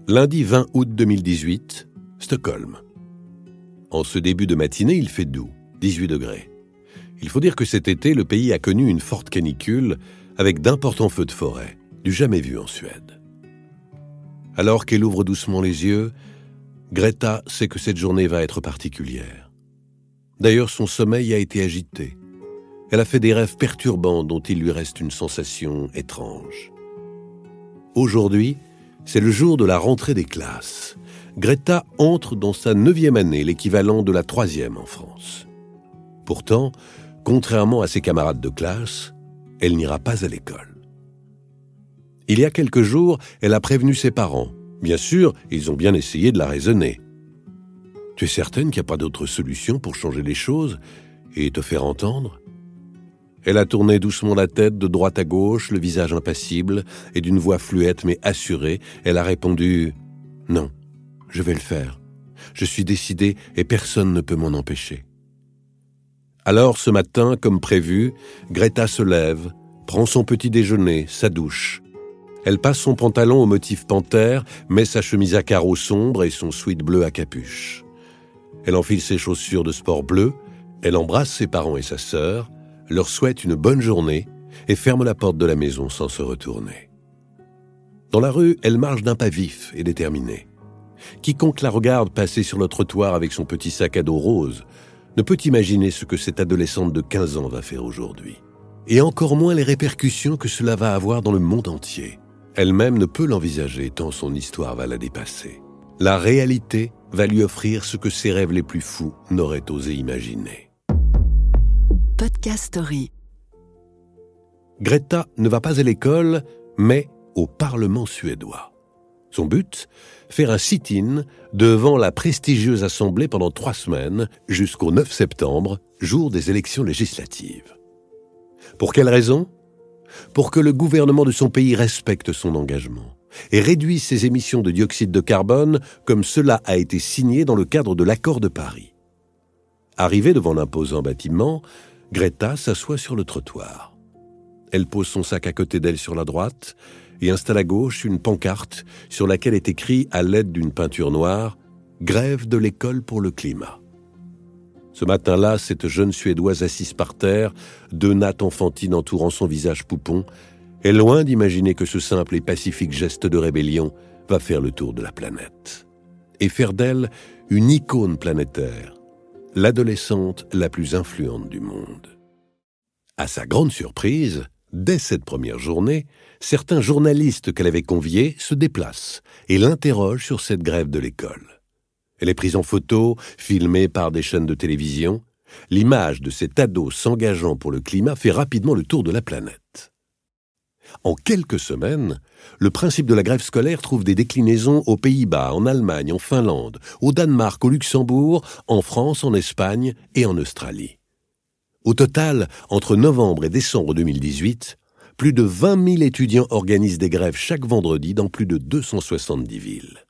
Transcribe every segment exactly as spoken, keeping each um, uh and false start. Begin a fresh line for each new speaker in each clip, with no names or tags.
Lundi vingt août deux mille dix-huit, Stockholm. En ce début de matinée, il fait doux, dix-huit degrés. Il faut dire que cet été, le pays a connu une forte canicule avec d'importants feux de forêt, du jamais vu en Suède. Alors qu'elle ouvre doucement les yeux, Greta sait que cette journée va être particulière. D'ailleurs, son sommeil a été agité. Elle a fait des rêves perturbants dont il lui reste une sensation étrange. Aujourd'hui, c'est le jour de la rentrée des classes. Greta entre dans sa neuvième année, l'équivalent de la troisième en France. Pourtant, contrairement à ses camarades de classe, elle n'ira pas à l'école. Il y a quelques jours, elle a prévenu ses parents. Bien sûr, ils ont bien essayé de la raisonner. « Tu es certaine qu'il n'y a pas d'autre solution pour changer les choses et te faire entendre ?» Elle a tourné doucement la tête de droite à gauche, le visage impassible, et d'une voix fluette mais assurée, elle a répondu « Non, je vais le faire. Je suis décidée et personne ne peut m'en empêcher. » Alors, ce matin, comme prévu, Greta se lève, prend son petit déjeuner, sa douche. Elle passe son pantalon au motif panthère, met sa chemise à carreaux sombres et son sweat bleu à capuche. Elle enfile ses chaussures de sport bleues, elle embrasse ses parents et sa sœur, leur souhaite une bonne journée et ferme la porte de la maison sans se retourner. Dans la rue, elle marche d'un pas vif et déterminé. Quiconque la regarde passer sur le trottoir avec son petit sac à dos rose ne peut imaginer ce que cette adolescente de quinze ans va faire aujourd'hui. Et encore moins les répercussions que cela va avoir dans le monde entier. Elle-même ne peut l'envisager tant son histoire va la dépasser. La réalité va lui offrir ce que ses rêves les plus fous n'auraient osé imaginer.
Podcast Story.
Greta ne va pas à l'école, mais au Parlement suédois. Son but ? Faire un sit-in devant la prestigieuse assemblée pendant trois semaines, jusqu'au neuf septembre, jour des élections législatives. Pour quelle raison ? Pour que le gouvernement de son pays respecte son engagement et réduise ses émissions de dioxyde de carbone comme cela a été signé dans le cadre de l'accord de Paris. Arrivée devant l'imposant bâtiment, Greta s'assoit sur le trottoir. Elle pose son sac à côté d'elle sur la droite et installe à gauche une pancarte sur laquelle est écrit à l'aide d'une peinture noire « Grève de l'école pour le climat ». Ce matin-là, cette jeune Suédoise assise par terre, deux nattes enfantines entourant son visage poupon, est loin d'imaginer que ce simple et pacifique geste de rébellion va faire le tour de la planète et faire d'elle une icône planétaire, l'adolescente la plus influente du monde. À sa grande surprise, dès cette première journée, certains journalistes qu'elle avait conviés se déplacent et l'interrogent sur cette grève de l'école. Elle est prise en photo, filmée par des chaînes de télévision. L'image de cet ado s'engageant pour le climat fait rapidement le tour de la planète. En quelques semaines, le principe de la grève scolaire trouve des déclinaisons aux Pays-Bas, en Allemagne, en Finlande, au Danemark, au Luxembourg, en France, en Espagne et en Australie. Au total, entre novembre et décembre deux mille dix-huit, plus de vingt mille étudiants organisent des grèves chaque vendredi dans plus de deux cent soixante-dix villes.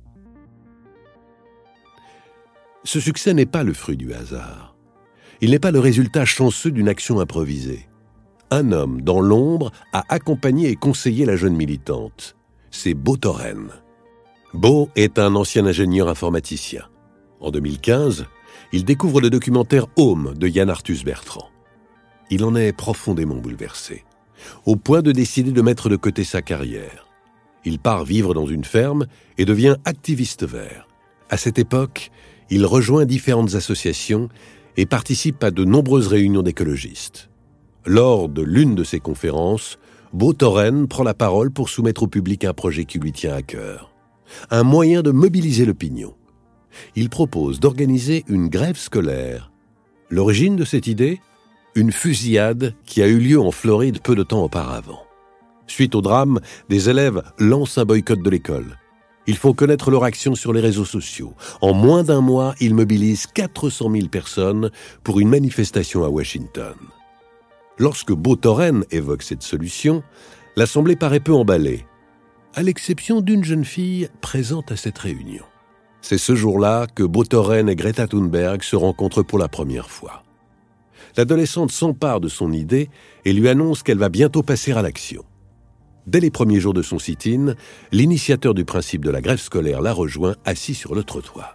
Ce succès n'est pas le fruit du hasard. Il n'est pas le résultat chanceux d'une action improvisée. Un homme, dans l'ombre, a accompagné et conseillé la jeune militante. C'est Bo Torren. Bo est un ancien ingénieur informaticien. En deux mille quinze, il découvre le documentaire Home de Yann Arthus Bertrand. Il en est profondément bouleversé, au point de décider de mettre de côté sa carrière. Il part vivre dans une ferme et devient activiste vert. À cette époque, il rejoint différentes associations et participe à de nombreuses réunions d'écologistes. Lors de l'une de ces conférences, Bo Torren prend la parole pour soumettre au public un projet qui lui tient à cœur. Un moyen de mobiliser l'opinion. Il propose d'organiser une grève scolaire. L'origine de cette idée ? Une fusillade qui a eu lieu en Floride peu de temps auparavant. Suite au drame, des élèves lancent un boycott de l'école. Ils font connaître leur action sur les réseaux sociaux. En moins d'un mois, ils mobilisent quatre cent mille personnes pour une manifestation à Washington. Lorsque Bo Torren évoque cette solution, l'Assemblée paraît peu emballée, à l'exception d'une jeune fille présente à cette réunion. C'est ce jour-là que Bo Torren et Greta Thunberg se rencontrent pour la première fois. L'adolescente s'empare de son idée et lui annonce qu'elle va bientôt passer à l'action. Dès les premiers jours de son sit-in, l'initiateur du principe de la grève scolaire l'a rejoint assis sur le trottoir.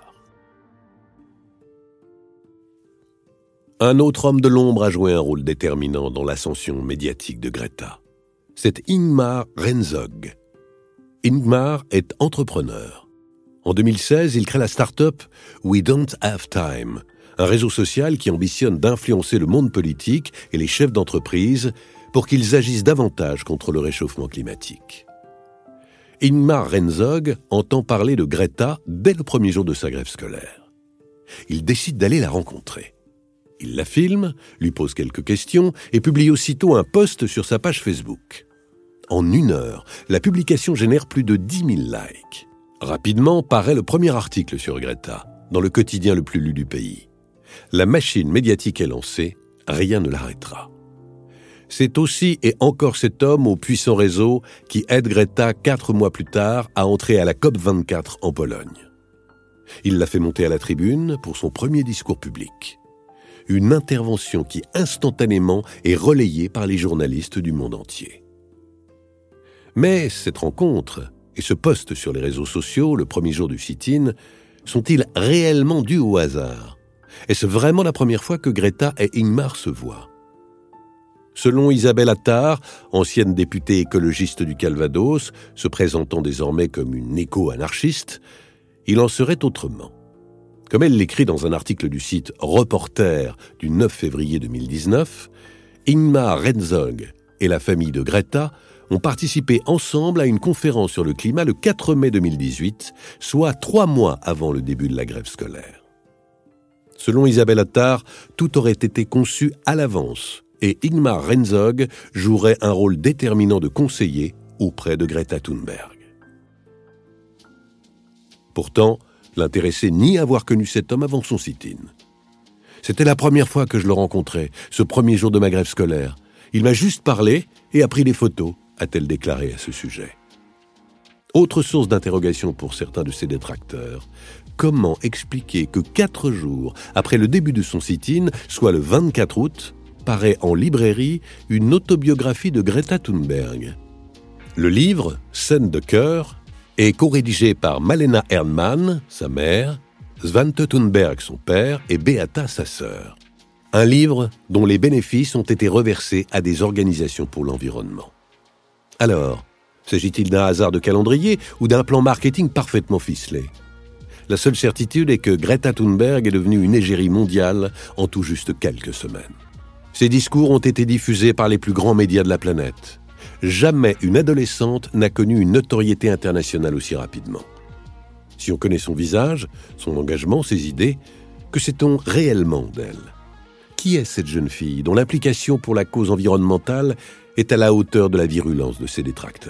Un autre homme de l'ombre a joué un rôle déterminant dans l'ascension médiatique de Greta. C'est Ingmar Rentzhog. Ingmar est entrepreneur. En deux mille seize, il crée la start-up We Don't Have Time, un réseau social qui ambitionne d'influencer le monde politique et les chefs d'entreprise pour qu'ils agissent davantage contre le réchauffement climatique. Ingmar Rentzhog entend parler de Greta dès le premier jour de sa grève scolaire. Il décide d'aller la rencontrer. Il la filme, lui pose quelques questions et publie aussitôt un post sur sa page Facebook. En une heure, la publication génère plus de dix mille likes. Rapidement paraît le premier article sur Greta, dans le quotidien le plus lu du pays. La machine médiatique est lancée, rien ne l'arrêtera. C'est aussi et encore cet homme au puissant réseau qui aide Greta quatre mois plus tard à entrer à la COP vingt-quatre en Pologne. Il l'a fait monter à la tribune pour son premier discours public. Une intervention qui instantanément est relayée par les journalistes du monde entier. Mais cette rencontre et ce post sur les réseaux sociaux, le premier jour du sit-in, sont-ils réellement dus au hasard ? Est-ce vraiment la première fois que Greta et Ingmar se voient ? Selon Isabelle Attard, ancienne députée écologiste du Calvados, se présentant désormais comme une éco-anarchiste, il en serait autrement. Comme elle l'écrit dans un article du site Reporter du neuf février deux mille dix-neuf, Ingmar Rentzhog et la famille de Greta ont participé ensemble à une conférence sur le climat le quatre mai deux mille dix-huit, soit trois mois avant le début de la grève scolaire. Selon Isabelle Attard, tout aurait été conçu à l'avance et Ingmar Rentzhog jouerait un rôle déterminant de conseiller auprès de Greta Thunberg. Pourtant, l'intéressé nie avoir connu cet homme avant son sit-in. C'était la première fois que je le rencontrais, ce premier jour de ma grève scolaire. Il m'a juste parlé et a pris des photos, a-t-elle déclaré à ce sujet. Autre source d'interrogation pour certains de ses détracteurs. Comment expliquer que quatre jours après le début de son sit-in, soit le vingt-quatre août, paraît en librairie une autobiographie de Greta Thunberg. Le livre, Scène de cœur, est co-rédigé par Malena Erdmann, sa mère, Svante Thunberg, son père, et Beata, sa sœur. Un livre dont les bénéfices ont été reversés à des organisations pour l'environnement. Alors, s'agit-il d'un hasard de calendrier ou d'un plan marketing parfaitement ficelé ? La seule certitude est que Greta Thunberg est devenue une égérie mondiale en tout juste quelques semaines. Ses discours ont été diffusés par les plus grands médias de la planète. Jamais une adolescente n'a connu une notoriété internationale aussi rapidement. Si on connaît son visage, son engagement, ses idées, que sait-on réellement d'elle ? Qui est cette jeune fille dont l'implication pour la cause environnementale est à la hauteur de la virulence de ses détracteurs ?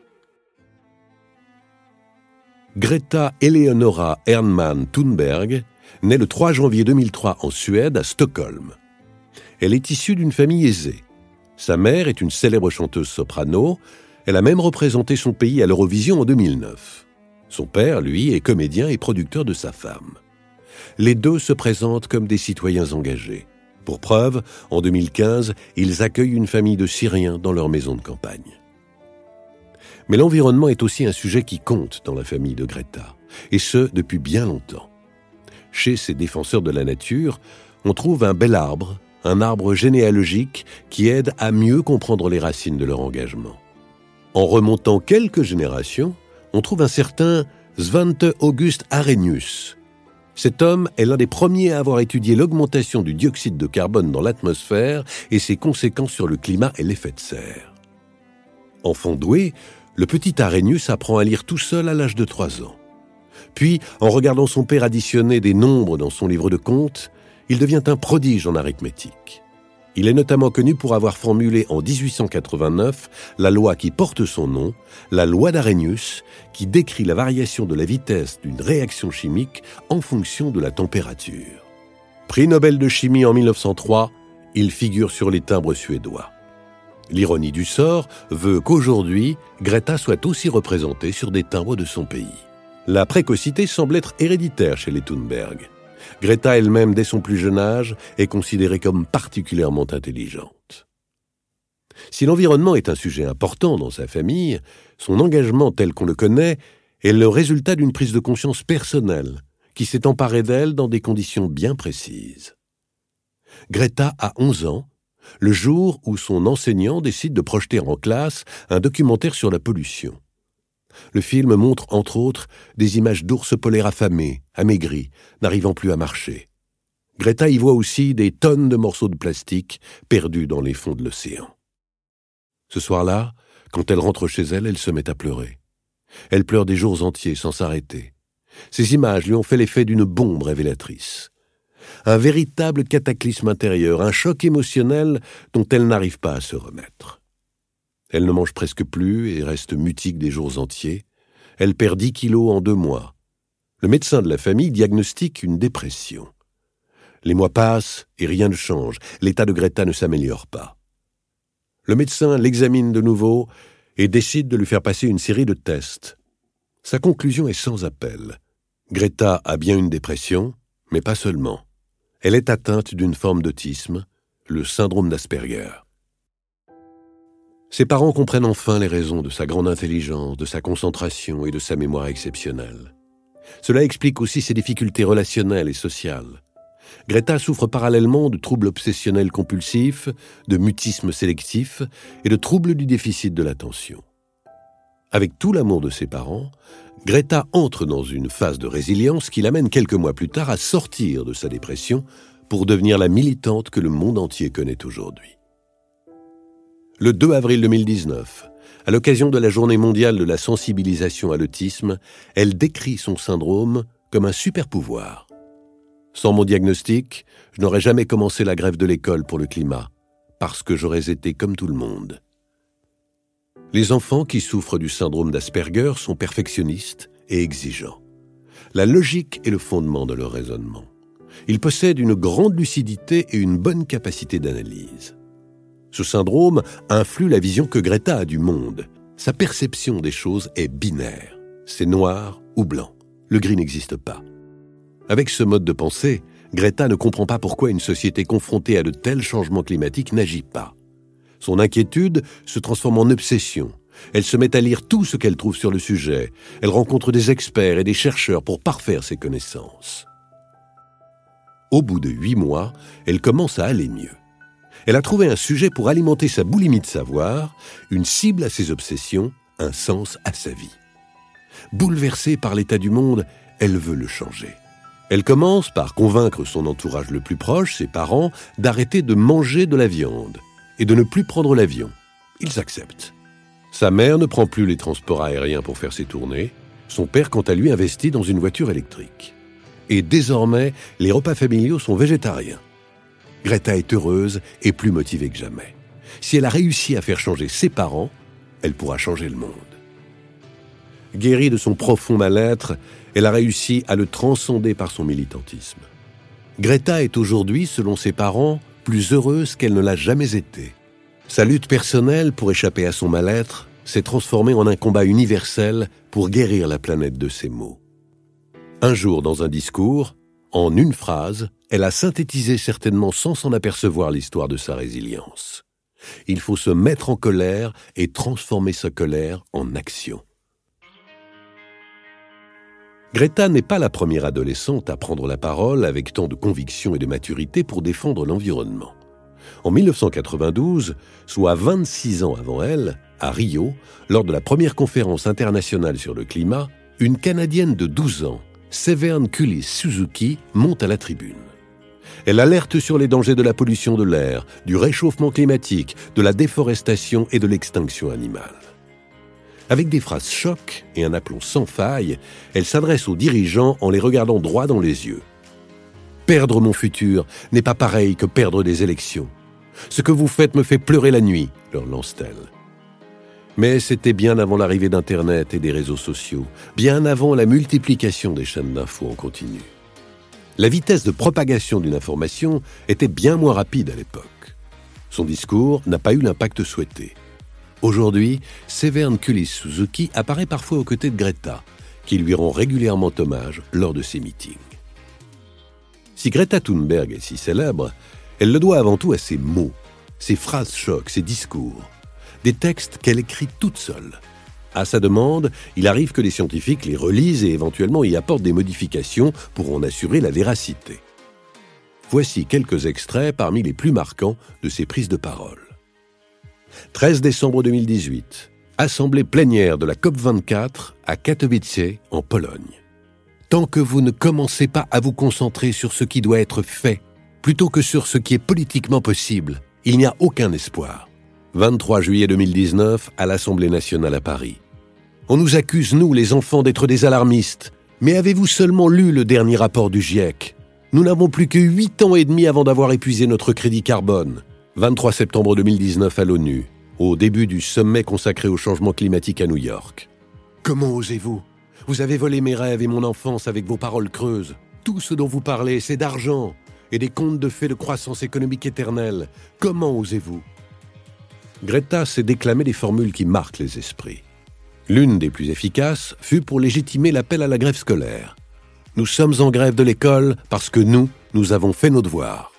Greta Eleonora Erdmann Thunberg naît le trois janvier deux mille trois en Suède, à Stockholm. Elle est issue d'une famille aisée. Sa mère est une célèbre chanteuse soprano. Elle a même représenté son pays à l'Eurovision en deux mille neuf. Son père, lui, est comédien et producteur de sa femme. Les deux se présentent comme des citoyens engagés. Pour preuve, en deux mille quinze, ils accueillent une famille de Syriens dans leur maison de campagne. Mais l'environnement est aussi un sujet qui compte dans la famille de Greta, et ce, depuis bien longtemps. Chez ces défenseurs de la nature, on trouve un bel arbre, un arbre généalogique qui aide à mieux comprendre les racines de leur engagement. En remontant quelques générations, on trouve un certain Svante August Arrhenius. Cet homme est l'un des premiers à avoir étudié l'augmentation du dioxyde de carbone dans l'atmosphère et ses conséquences sur le climat et l'effet de serre. Enfant doué, le petit Arrhenius apprend à lire tout seul à l'âge de trois ans. Puis, en regardant son père additionner des nombres dans son livre de comptes, il devient un prodige en arithmétique. Il est notamment connu pour avoir formulé en dix-huit cent quatre-vingt-neuf la loi qui porte son nom, la loi d'Arrhenius, qui décrit la variation de la vitesse d'une réaction chimique en fonction de la température. Prix Nobel de chimie en mille neuf cent trois, il figure sur les timbres suédois. L'ironie du sort veut qu'aujourd'hui, Greta soit aussi représentée sur des timbres de son pays. La précocité semble être héréditaire chez les Thunberg. Greta elle-même, dès son plus jeune âge, est considérée comme particulièrement intelligente. Si l'environnement est un sujet important dans sa famille, son engagement tel qu'on le connaît est le résultat d'une prise de conscience personnelle qui s'est emparée d'elle dans des conditions bien précises. Greta a onze ans, le jour où son enseignant décide de projeter en classe un documentaire sur la pollution. Le film montre, entre autres, des images d'ours polaires affamés, amaigris, n'arrivant plus à marcher. Greta y voit aussi des tonnes de morceaux de plastique perdus dans les fonds de l'océan. Ce soir-là, quand elle rentre chez elle, elle se met à pleurer. Elle pleure des jours entiers sans s'arrêter. Ces images lui ont fait l'effet d'une bombe révélatrice. Un véritable cataclysme intérieur, un choc émotionnel dont elle n'arrive pas à se remettre. Elle ne mange presque plus et reste mutique des jours entiers. Elle perd dix kilos en deux mois. Le médecin de la famille diagnostique une dépression. Les mois passent et rien ne change. L'état de Greta ne s'améliore pas. Le médecin l'examine de nouveau et décide de lui faire passer une série de tests. Sa conclusion est sans appel. Greta a bien une dépression, mais pas seulement. Elle est atteinte d'une forme d'autisme, le syndrome d'Asperger. Ses parents comprennent enfin les raisons de sa grande intelligence, de sa concentration et de sa mémoire exceptionnelle. Cela explique aussi ses difficultés relationnelles et sociales. Greta souffre parallèlement de troubles obsessionnels compulsifs, de mutisme sélectif et de troubles du déficit de l'attention. Avec tout l'amour de ses parents, Greta entre dans une phase de résilience qui l'amène quelques mois plus tard à sortir de sa dépression pour devenir la militante que le monde entier connaît aujourd'hui. Le deux avril deux mille dix-neuf, à l'occasion de la Journée mondiale de la sensibilisation à l'autisme, elle décrit son syndrome comme un super-pouvoir. Sans mon diagnostic, je n'aurais jamais commencé la grève de l'école pour le climat, parce que j'aurais été comme tout le monde. Les enfants qui souffrent du syndrome d'Asperger sont perfectionnistes et exigeants. La logique est le fondement de leur raisonnement. Ils possèdent une grande lucidité et une bonne capacité d'analyse. Ce syndrome influe la vision que Greta a du monde. Sa perception des choses est binaire. C'est noir ou blanc. Le gris n'existe pas. Avec ce mode de pensée, Greta ne comprend pas pourquoi une société confrontée à de tels changements climatiques n'agit pas. Son inquiétude se transforme en obsession. Elle se met à lire tout ce qu'elle trouve sur le sujet. Elle rencontre des experts et des chercheurs pour parfaire ses connaissances. Au bout de huit mois, elle commence à aller mieux. Elle a trouvé un sujet pour alimenter sa boulimie de savoir, une cible à ses obsessions, un sens à sa vie. Bouleversée par l'état du monde, elle veut le changer. Elle commence par convaincre son entourage le plus proche, ses parents, d'arrêter de manger de la viande et de ne plus prendre l'avion. Ils acceptent. Sa mère ne prend plus les transports aériens pour faire ses tournées. Son père, quant à lui, investit dans une voiture électrique. Et désormais, les repas familiaux sont végétariens. Greta est heureuse et plus motivée que jamais. Si elle a réussi à faire changer ses parents, elle pourra changer le monde. Guérie de son profond mal-être, elle a réussi à le transcender par son militantisme. Greta est aujourd'hui, selon ses parents, plus heureuse qu'elle ne l'a jamais été. Sa lutte personnelle pour échapper à son mal-être s'est transformée en un combat universel pour guérir la planète de ses maux. Un jour, dans un discours, en une phrase, elle a synthétisé certainement sans s'en apercevoir l'histoire de sa résilience. Il faut se mettre en colère et transformer sa colère en action. Greta n'est pas la première adolescente à prendre la parole avec tant de conviction et de maturité pour défendre l'environnement. En mille neuf cent quatre-vingt-douze, soit vingt-six ans avant elle, à Rio, lors de la première conférence internationale sur le climat, une Canadienne de douze ans, Severn Cullis Suzuki, monte à la tribune. Elle alerte sur les dangers de la pollution de l'air, du réchauffement climatique, de la déforestation et de l'extinction animale. Avec des phrases chocs et un aplomb sans faille, elle s'adresse aux dirigeants en les regardant droit dans les yeux. « Perdre mon futur n'est pas pareil que perdre des élections. Ce que vous faites me fait pleurer la nuit », leur lance-t-elle. Mais c'était bien avant l'arrivée d'Internet et des réseaux sociaux, bien avant la multiplication des chaînes d'infos en continu. La vitesse de propagation d'une information était bien moins rapide à l'époque. Son discours n'a pas eu l'impact souhaité. Aujourd'hui, Severn Cullis Suzuki apparaît parfois aux côtés de Greta, qui lui rend régulièrement hommage lors de ses meetings. Si Greta Thunberg est si célèbre, elle le doit avant tout à ses mots. ses phrases chocs, ses discours. Des textes qu'elle écrit toute seule. À sa demande, il arrive que les scientifiques les relisent et éventuellement y apportent des modifications pour en assurer la véracité. Voici quelques extraits parmi les plus marquants de ses prises de parole. treize décembre deux mille dix-huit, assemblée plénière de la COP vingt-quatre à Katowice, en Pologne. Tant que vous ne commencez pas à vous concentrer sur ce qui doit être fait, plutôt que sur ce qui est politiquement possible, il n'y a aucun espoir. vingt-trois juillet deux mille dix-neuf, à l'Assemblée nationale à Paris. On nous accuse, nous, les enfants, d'être des alarmistes. Mais avez-vous seulement lu le dernier rapport du GIEC ? Nous n'avons plus que huit ans et demi avant d'avoir épuisé notre crédit carbone. vingt-trois septembre deux mille dix-neuf à l'ONU, au début du sommet consacré au changement climatique à New York. Comment osez-vous ? Vous avez volé mes rêves et mon enfance avec vos paroles creuses. Tout ce dont vous parlez, c'est d'argent et des contes de fées de croissance économique éternelle. Comment osez-vous ? Greta s'est déclamé des formules qui marquent les esprits. L'une des plus efficaces fut pour légitimer l'appel à la grève scolaire. Nous sommes en grève de l'école parce que nous, nous avons fait nos devoirs.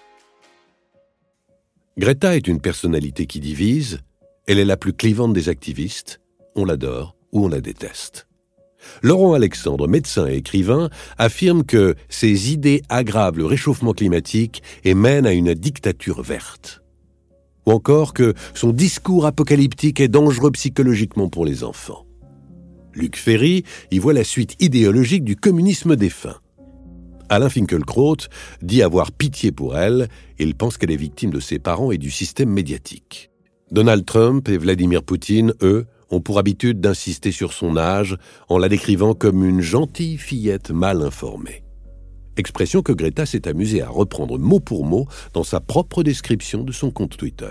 Greta est une personnalité qui divise. Elle est la plus clivante des activistes. On l'adore ou on la déteste. Laurent Alexandre, médecin et écrivain, affirme que ses idées aggravent le réchauffement climatique et mènent à une dictature verte. Ou encore que son discours apocalyptique est dangereux psychologiquement pour les enfants. Luc Ferry y voit la suite idéologique du communisme défunt. Alain Finkielkraut dit avoir pitié pour elle et il pense qu'elle est victime de ses parents et du système médiatique. Donald Trump et Vladimir Poutine, eux, ont pour habitude d'insister sur son âge en la décrivant comme une gentille fillette mal informée. Expression que Greta s'est amusée à reprendre mot pour mot dans sa propre description de son compte Twitter.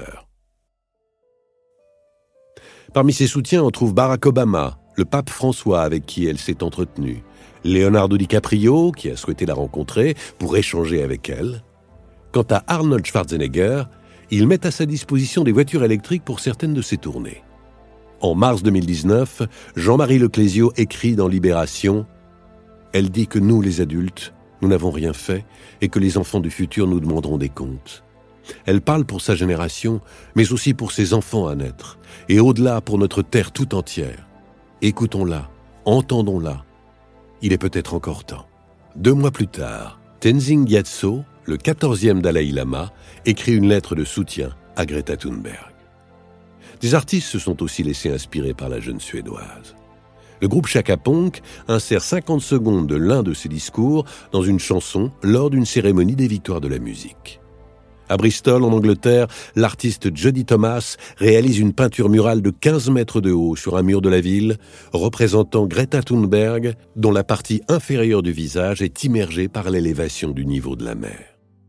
Parmi ses soutiens, on trouve Barack Obama, le pape François avec qui elle s'est entretenue, Leonardo DiCaprio, qui a souhaité la rencontrer pour échanger avec elle. Quant à Arnold Schwarzenegger, il met à sa disposition des voitures électriques pour certaines de ses tournées. En mars deux mille dix-neuf, Jean-Marie Leclésio écrit dans Libération « Elle dit que nous, les adultes, nous n'avons rien fait et que les enfants du futur nous demanderont des comptes. Elle parle pour sa génération, mais aussi pour ses enfants à naître, et au-delà pour notre terre tout entière. Écoutons-la, entendons-la. Il est peut-être encore temps. » Deux mois plus tard, Tenzin Gyatso, le quatorzième Dalai Lama, écrit une lettre de soutien à Greta Thunberg. Des artistes se sont aussi laissés inspirer par la jeune Suédoise. Le groupe Chaka Ponk insère cinquante secondes de l'un de ses discours dans une chanson lors d'une cérémonie des victoires de la musique. À Bristol, en Angleterre, l'artiste Jodie Thomas réalise une peinture murale de quinze mètres de haut sur un mur de la ville, représentant Greta Thunberg, dont la partie inférieure du visage est immergée par l'élévation du niveau de la mer.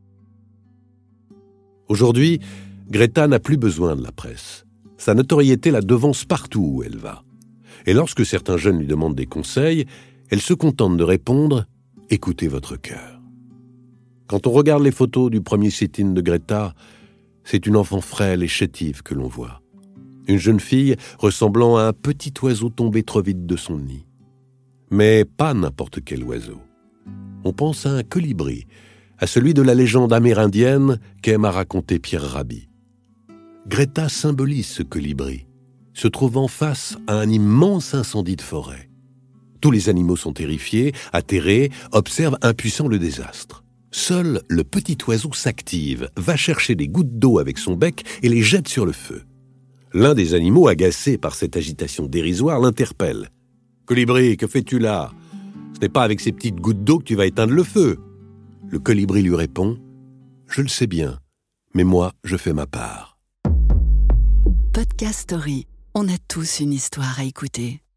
Aujourd'hui, Greta n'a plus besoin de la presse. Sa notoriété la devance partout où elle va. Et lorsque certains jeunes lui demandent des conseils, elle se contente de répondre « Écoutez votre cœur ». Quand on regarde les photos du premier sit-in de Greta, c'est une enfant frêle et chétive que l'on voit. Une jeune fille ressemblant à un petit oiseau tombé trop vite de son nid. Mais pas n'importe quel oiseau. On pense à un colibri, à celui de la légende amérindienne qu'aime à raconter Pierre Rabhi. Greta symbolise ce colibri, se trouvant face à un immense incendie de forêt. Tous les animaux sont terrifiés, atterrés, observent impuissants le désastre. Seul le petit oiseau s'active, va chercher des gouttes d'eau avec son bec et les jette sur le feu. L'un des animaux, agacé par cette agitation dérisoire, l'interpelle. « Colibri, que fais-tu là ? Ce n'est pas avec ces petites gouttes d'eau que tu vas éteindre le feu. » Le colibri lui répond « Je le sais bien, mais moi, je fais ma part. »
Podcast Story. On a tous une histoire à écouter.